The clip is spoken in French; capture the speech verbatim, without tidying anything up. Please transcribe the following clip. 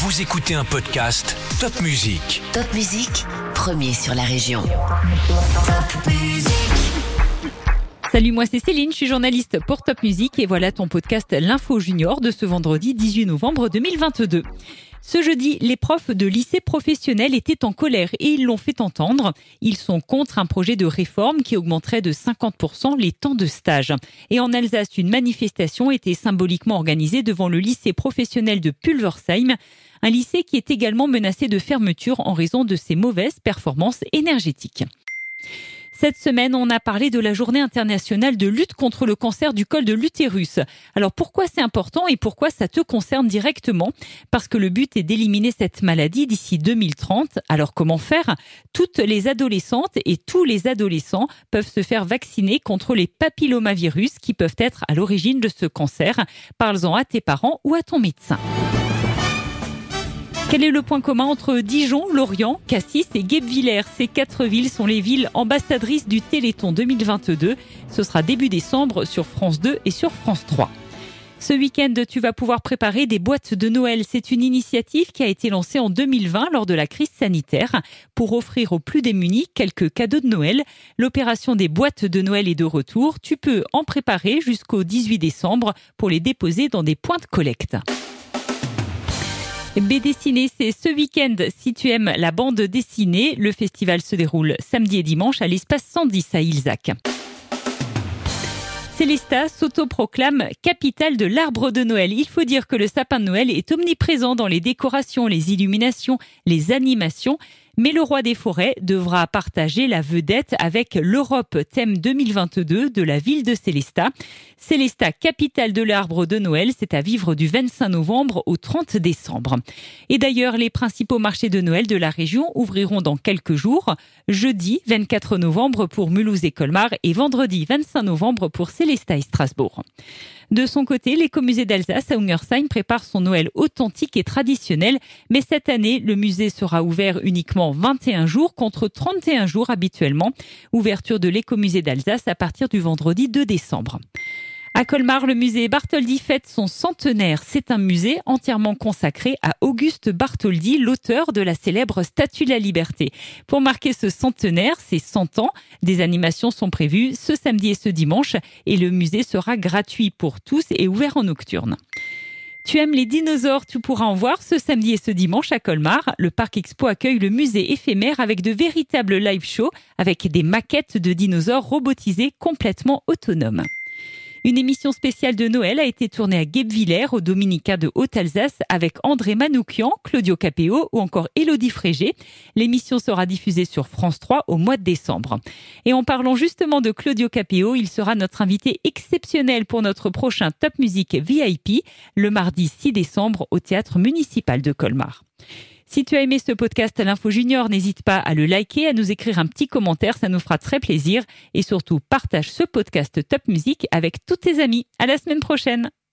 Vous écoutez un podcast Top Musique. Top Musique, premier sur la région. Top Musique. Salut, moi c'est Céline, je suis journaliste pour Top Musique et voilà ton podcast L'Info Junior de ce vendredi dix-huit novembre deux mille vingt-deux. Ce jeudi, les profs de lycée professionnels étaient en colère et ils l'ont fait entendre. Ils sont contre un projet de réforme qui augmenterait de cinquante pour cent les temps de stage. Et en Alsace, une manifestation était symboliquement organisée devant le lycée professionnel de Pulversheim, un lycée qui est également menacé de fermeture en raison de ses mauvaises performances énergétiques. Cette semaine, on a parlé de la journée internationale de lutte contre le cancer du col de l'utérus. Alors pourquoi c'est important et pourquoi ça te concerne directement ? Parce que le but est d'éliminer cette maladie d'ici deux mille trente. Alors comment faire ? Toutes les adolescentes et tous les adolescents peuvent se faire vacciner contre les papillomavirus qui peuvent être à l'origine de ce cancer. Parle-en à tes parents ou à ton médecin. Quel est le point commun entre Dijon, Lorient, Cassis et Guebwiller ? Ces quatre villes sont les villes ambassadrices du Téléthon deux mille vingt-deux. Ce sera début décembre sur France deux et sur France trois. Ce week-end, tu vas pouvoir préparer des boîtes de Noël. C'est une initiative qui a été lancée en deux mille vingt lors de la crise sanitaire pour offrir aux plus démunis quelques cadeaux de Noël. L'opération des boîtes de Noël est de retour. Tu peux en préparer jusqu'au dix-huit décembre pour les déposer dans des points de collecte. B D Ciné, c'est ce week-end. Si tu aimes la bande dessinée, le festival se déroule samedi et dimanche à l'espace cent dix à Ilzac. Célestat s'autoproclame capitale de l'arbre de Noël. Il faut dire que le sapin de Noël est omniprésent dans les décorations, les illuminations, les animations. Mais le roi des forêts devra partager la vedette avec l'Europe thème deux mille vingt-deux de la ville de Célestat. Célestat, capitale de l'arbre de Noël, c'est à vivre du vingt-cinq novembre au trente décembre. Et d'ailleurs, les principaux marchés de Noël de la région ouvriront dans quelques jours. Jeudi vingt-quatre novembre pour Mulhouse et Colmar et vendredi vingt-cinq novembre pour Célestat et Strasbourg. De son côté, l'écomusée d'Alsace à Ungersheim prépare son Noël authentique et traditionnel. Mais cette année, le musée sera ouvert uniquement vingt et un jours contre trente et un jours habituellement. Ouverture de l'écomusée d'Alsace à partir du vendredi deux décembre. À Colmar, le musée Bartholdi fête son centenaire. C'est un musée entièrement consacré à Auguste Bartholdi, l'auteur de la célèbre Statue de la Liberté. Pour marquer ce centenaire, ses cent ans, des animations sont prévues ce samedi et ce dimanche et le musée sera gratuit pour tous et ouvert en nocturne. Tu aimes les dinosaures, tu pourras en voir ce samedi et ce dimanche à Colmar. Le Parc Expo accueille le musée éphémère avec de véritables live shows avec des maquettes de dinosaures robotisés complètement autonomes. Une émission spéciale de Noël a été tournée à Guebwiller, au Dominicain de Haute-Alsace, avec André Manoukian, Claudio Capéo ou encore Élodie Frégé. L'émission sera diffusée sur France trois au mois de décembre. Et en parlant justement de Claudio Capéo, il sera notre invité exceptionnel pour notre prochain Top Musique V I P, le mardi six décembre au Théâtre municipal de Colmar. Si tu as aimé ce podcast L'Info Junior, n'hésite pas à le liker, à nous écrire un petit commentaire, ça nous fera très plaisir. Et surtout, partage ce podcast Top Musique avec tous tes amis. À la semaine prochaine.